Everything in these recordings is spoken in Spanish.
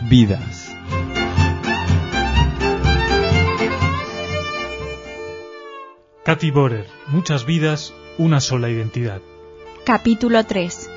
vidas. Katy Borer, muchas vidas, una sola identidad. Capítulo 3.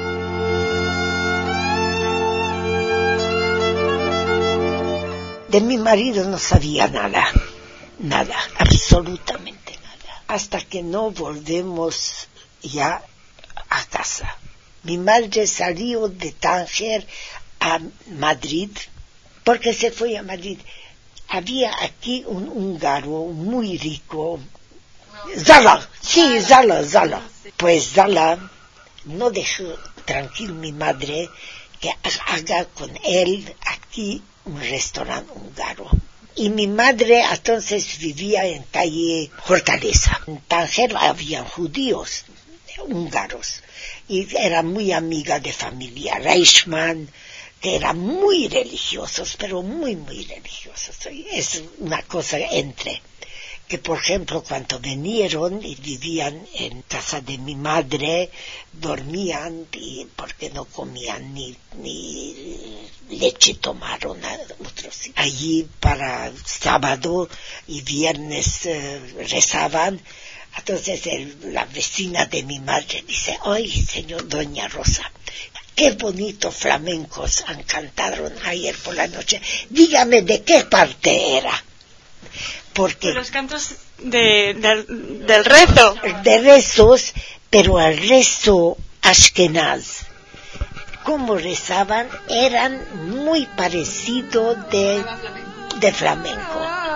De mi marido no sabía nada, absolutamente nada, hasta que no volvemos ya a casa. Mi madre salió de Tánger a Madrid, porque se fue a Madrid. Había aquí un húngaro muy rico, Zala. Pues Zala no dejó tranquilo mi madre que haga con él aquí un restaurante húngaro. Y mi madre entonces vivía en calle Hortaleza. En Tánger había judíos húngaros y era muy amiga de familia Reichmann, que eran muy religiosos, pero muy religiosos. Es una cosa que por ejemplo cuando vinieron y vivían en casa de mi madre, dormían porque no comían ni leche, tomaron otros. Allí para sábado y viernes rezaban. Entonces la vecina de mi madre dice: ¡ay, señor doña Rosa, qué bonitos flamencos han cantado ayer por la noche! Dígame de qué parte era. Porque los cantos del rezo. De rezos, pero al rezo ashkenaz. Como rezaban, eran muy parecidos de flamenco.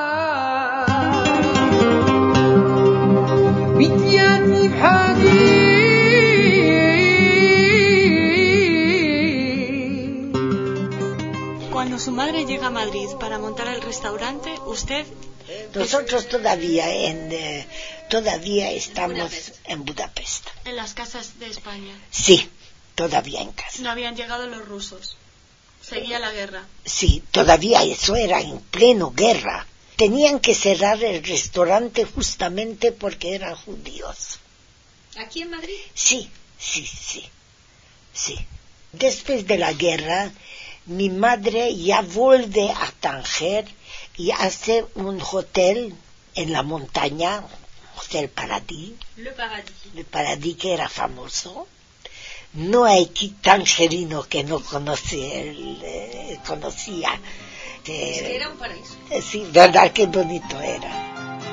Cuando su madre llega a Madrid para montar el restaurante, usted... Nosotros todavía estamos en Budapest. ¿En las casas de España? Sí, todavía en casa. No habían llegado los rusos. Seguía la guerra. Sí, todavía eso era en pleno guerra. Tenían que cerrar el restaurante justamente porque eran judíos. ¿Aquí en Madrid? Sí. Después de la guerra, mi madre ya vuelve a Tánger y hace un hotel en la montaña, Hotel Paradis. Le Paradis, que era famoso. No hay tangerino que no conocía. Es que era un paraíso. Sí, verdad, qué bonito era.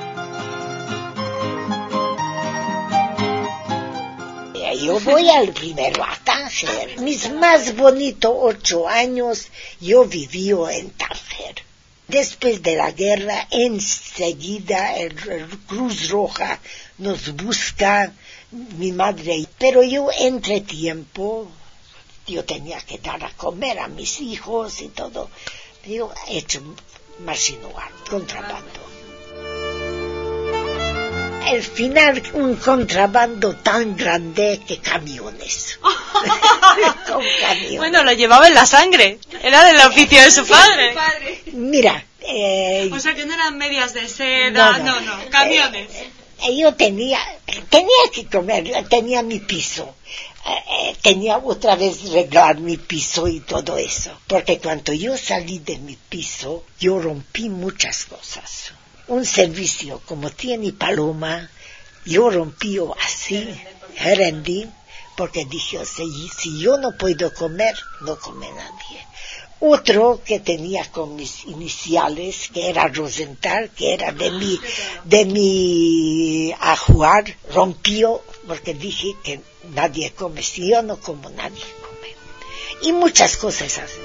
Yo voy al primero a Tánger. Mis más bonitos 8 años yo viví en Tánger. Después de la guerra, enseguida el Cruz Roja nos busca, mi madre. Pero yo, entre tiempo, yo tenía que dar a comer a mis hijos y todo. Yo he hecho marginal, contrabando. Al final, un contrabando tan grande que camiones. Con camiones. Bueno, lo llevaba en la sangre. Era del oficio de su padre. Mira. O sea que no eran medias de seda, no, camiones. Yo tenía que comer, tenía mi piso. Tenía otra vez arreglar mi piso y todo eso. Porque cuando yo salí de mi piso, yo rompí muchas cosas. Un servicio como tiene Paloma, yo rompí así, rendí, porque dije: si yo no puedo comer, no come nadie. Otro que tenía con mis iniciales, que era Rosenthal, que era de mi ajuar, rompió, porque dije que nadie come. Si yo no como, nadie come. Y muchas cosas así.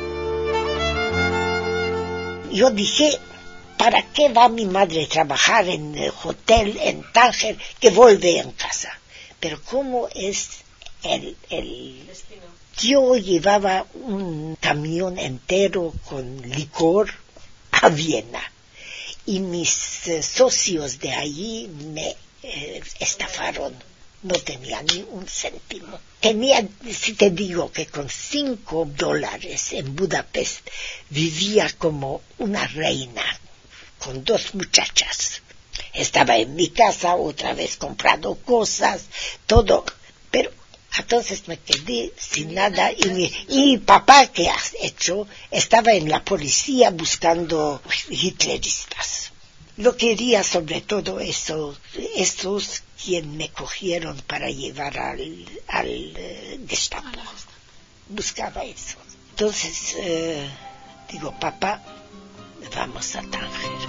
Yo dije: ¿para qué va mi madre a trabajar en el hotel en Tánger que vuelve en casa? Pero ¿cómo es el destino? Yo llevaba un camión entero con licor a Viena y mis socios de allí me estafaron. No tenía ni un céntimo. Si te digo que con $5 en Budapest vivía como una reina, con 2 muchachas. Estaba en mi casa otra vez comprando cosas, todo. Pero Entonces me quedé sin nada y mi papá, que ha hecho, estaba en la policía buscando hitleristas. Lo quería sobre todo eso, esos quienes me cogieron para llevar al Gestapo. Buscaba eso. Entonces digo, papá, vamos a Tánger.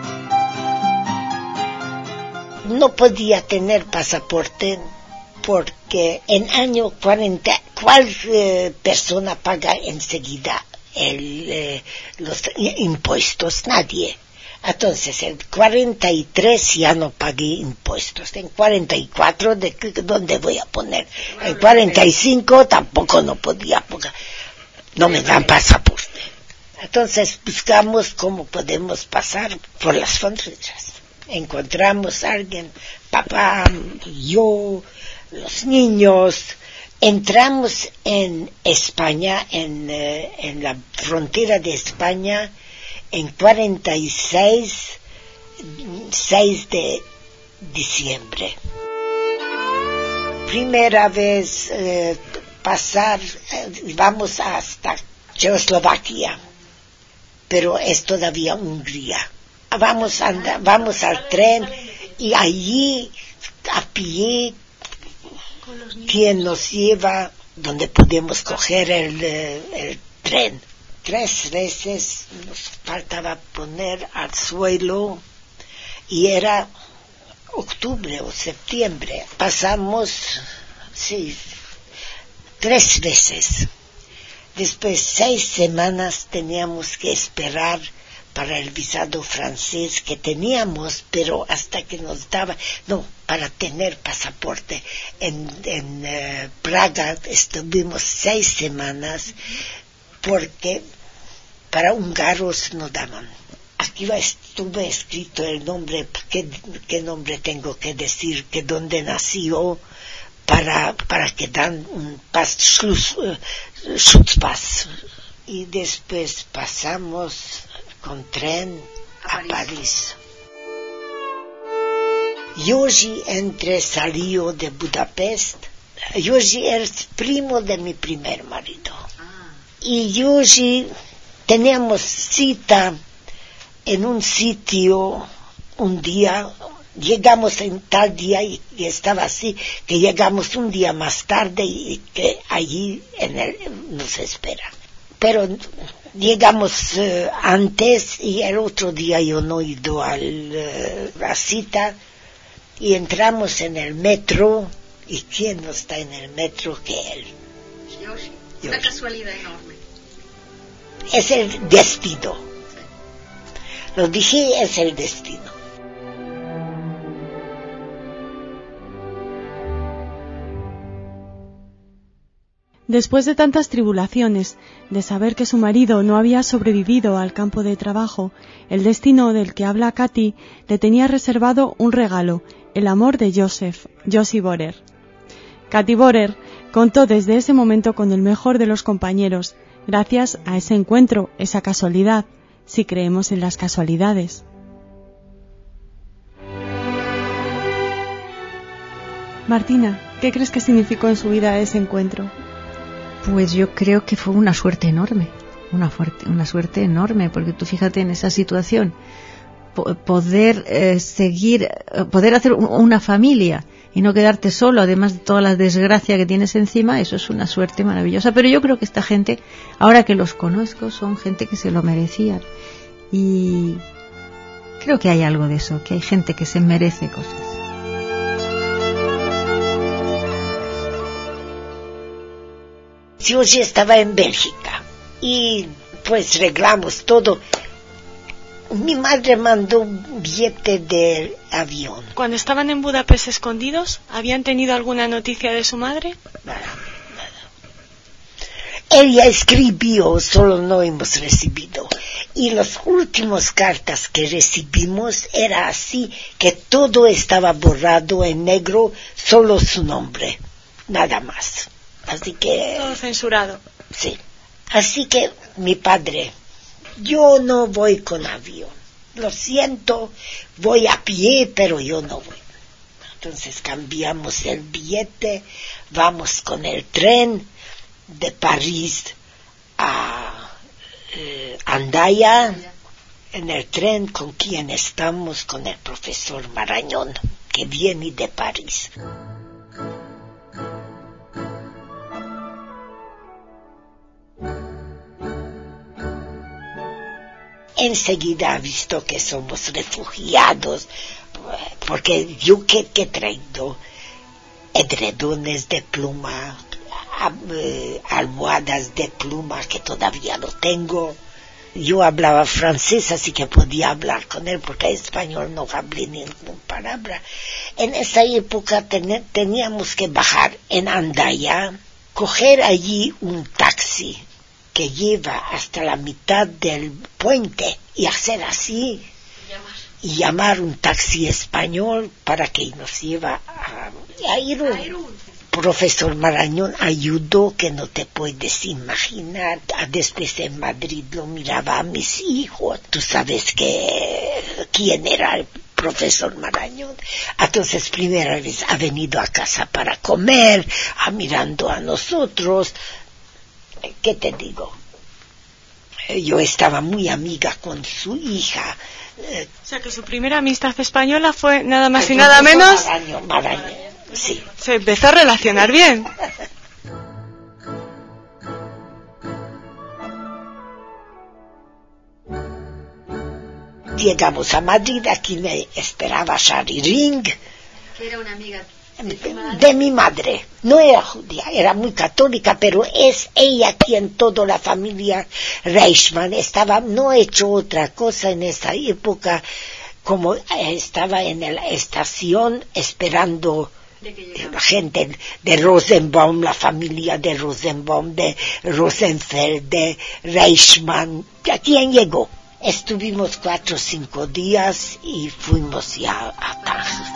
No podía tener pasaporte porque en año 40, ¿cuál persona paga enseguida los impuestos? Nadie. Entonces, en 43 ya no pagué impuestos. En 44, ¿dónde voy a poner? En 45 tampoco no podía pagar. No me dan pasaporte. Entonces, buscamos cómo podemos pasar por las fronteras. Encontramos a alguien, papá, yo, los niños. Entramos en España, en la frontera de España, en 46, 6 de diciembre. Primera vez pasar, vamos hasta Checoslovaquia, pero es todavía Hungría. Vamos al tren y allí a pie, quien nos lleva donde podemos coger el tren. 3 veces nos faltaba poner al suelo y era octubre o septiembre. Pasamos, 3 veces. Después 6 semanas teníamos que esperar para el visado francés que teníamos, pero hasta que nos daba, para tener pasaporte. En Praga estuvimos 6 semanas porque para húngaros no daban. Aquí estuvo escrito el nombre, qué nombre tengo que decir, que dónde nació, para que dan un Schutzpass. Y después pasamos con tren a París. Joži salió de Budapest. Joži es primo de mi primer marido. Y Joži teníamos cita en un sitio un día. Llegamos en tal día y estaba así, que llegamos un día más tarde y que allí nos esperan. Pero llegamos antes y el otro día yo no he ido a la cita y entramos en el metro. ¿Y quién no está en el metro que él? Joži. Una casualidad enorme. Es el destino. Lo dije, es el destino. Después de tantas tribulaciones, de saber que su marido no había sobrevivido al campo de trabajo, el destino del que habla Katy le tenía reservado un regalo, el amor de Josi Borer. Katy Borer contó desde ese momento con el mejor de los compañeros, gracias a ese encuentro, esa casualidad, si creemos en las casualidades. Martina, ¿qué crees que significó en su vida ese encuentro? Pues yo creo que fue una suerte enorme, una suerte enorme, porque tú fíjate en esa situación, poder poder hacer una familia y no quedarte solo, además de toda la desgracia que tienes encima, eso es una suerte maravillosa. Pero yo creo que esta gente, ahora que los conozco, son gente que se lo merecían, y creo que hay algo de eso, que hay gente que se merece cosas. Yo ya estaba en Bélgica y pues arreglamos todo. Mi madre mandó un billete de avión. Cuando estaban en Budapest escondidos, ¿habían tenido alguna noticia de su madre? Nada. Ella escribió, solo no hemos recibido. Y las últimas cartas que recibimos era así, que todo estaba borrado en negro, solo su nombre, nada más. Así que... Todo censurado. Sí. Así que mi padre, yo no voy con avión. Lo siento, voy a pie, pero yo no voy. Entonces cambiamos el billete, vamos con el tren de París a Andaya. En el tren, ¿con quién estamos? Con el profesor Marañón, que viene de París. Enseguida ha visto que somos refugiados, porque yo que he traído edredones de pluma, almohadas de pluma que todavía no tengo. Yo hablaba francés, así que podía hablar con él, porque español no hablé ninguna palabra. En esa época teníamos que bajar en Andaya, coger allí un taxi que lleva hasta la mitad del puente y hacer así y llamar un taxi español para que nos lleva a Irún. Profesor Marañón ayudó que no te puedes imaginar. Después en Madrid lo miraba a mis hijos. Tú sabes quién era el profesor Marañón. Entonces primera vez ha venido a casa para comer, mirando a nosotros. ¿Qué te digo? Yo estaba muy amiga con su hija. O sea que su primera amistad española fue nada más y nada menos... Marañón. Sí. Se empezó a relacionar bien. Llegamos a Madrid, aquí me esperaba Shari Ring. Que era una amiga de mi madre. No era judía, era muy católica, pero es ella quien toda la familia Reichmann no ha hecho otra cosa en esa época, como estaba en la estación esperando la gente de Rosenbaum, la familia de Rosenbaum, de Rosenfeld, de Reichmann. ¿A quién llegó? Estuvimos 4 o 5 días y fuimos ya a Tánger.